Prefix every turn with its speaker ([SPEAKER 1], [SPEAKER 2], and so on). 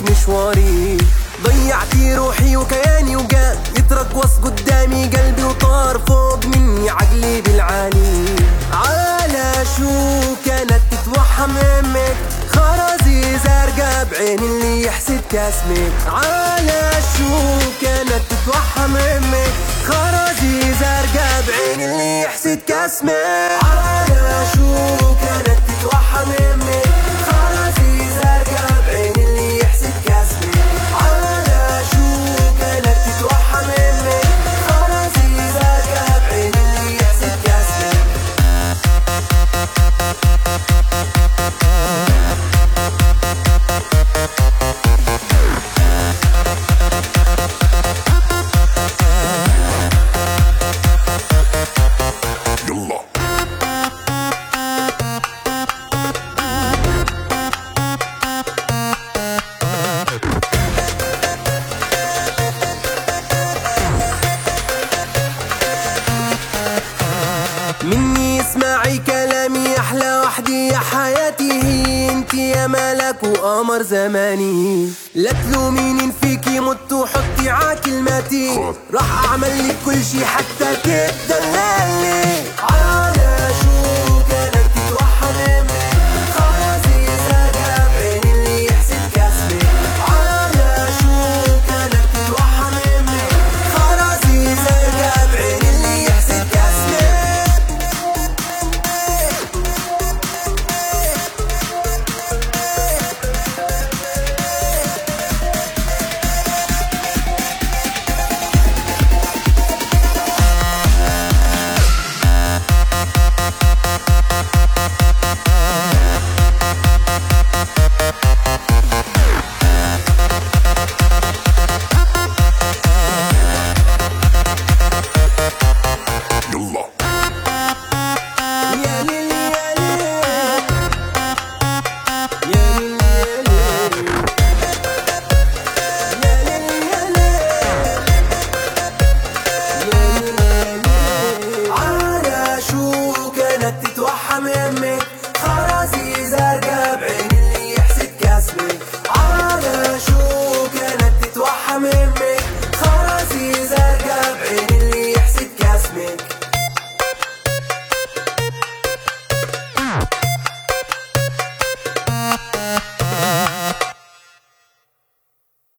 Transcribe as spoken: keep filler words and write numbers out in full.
[SPEAKER 1] مشواري، ضيعتي روحي وكياني وقام يترقص قدامي قلبي وطار فوق مني عقلي بالعالي. على شو كانت تتوحم همك، خرزي زرقا بعين اللي يحسد كاسمك. على شو كانت تتوحم همك، خرزي زرقا بعين اللي يحسد كاسمك. على شو كانت تتوحم همك، خرزي زرقا بعين اللي يحسد كاسمك. على شو كانت تتوحم همك، خرزي زرقا بعين اللي يحسد كاسمك. مني اسمعي كلامي، احلى وحدي يا حياتي هي انتي يا ملك وقمر زماني. لا تلوميني فيكي مت وحطي عكلماتي، راح اعمل لك كل شي حتى تدللي.